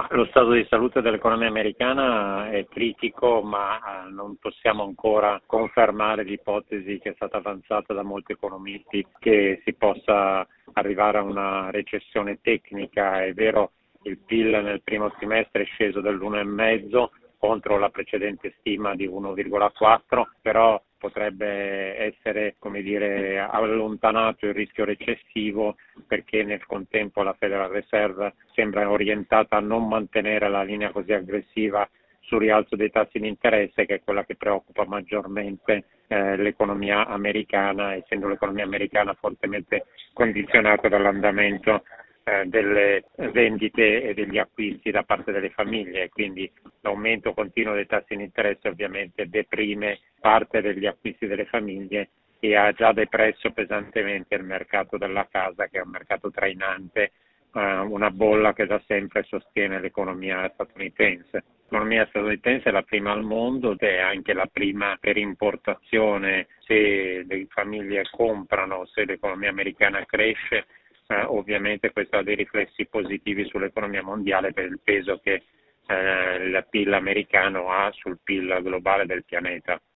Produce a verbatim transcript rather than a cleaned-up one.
Lo stato di salute dell'economia americana è critico, ma eh, non possiamo ancora confermare l'ipotesi che è stata avanzata da molti economisti che si possa arrivare a una recessione tecnica. È vero, il P I L nel primo trimestre è sceso dell'uno virgola cinque contro la precedente stima di uno virgola quattro, però potrebbe essere, come dire, allontanato il rischio recessivo, perché nel contempo la Federal Reserve sembra orientata a non mantenere la linea così aggressiva sul rialzo dei tassi di interesse, che è quella che preoccupa maggiormente eh, l'economia americana, essendo l'economia americana fortemente condizionata dall'andamento eh, delle vendite e degli acquisti da parte delle famiglie. Quindi l'aumento continuo dei tassi di interesse ovviamente deprime parte degli acquisti delle famiglie e ha già depresso pesantemente il mercato della casa, che è un mercato trainante, eh, una bolla che da sempre sostiene l'economia statunitense. L'economia statunitense è la prima al mondo ed è anche la prima per importazione. Se le famiglie comprano, se l'economia americana cresce, eh, ovviamente questo ha dei riflessi positivi sull'economia mondiale per il peso che eh, il P I L americano ha sul P I L globale del pianeta.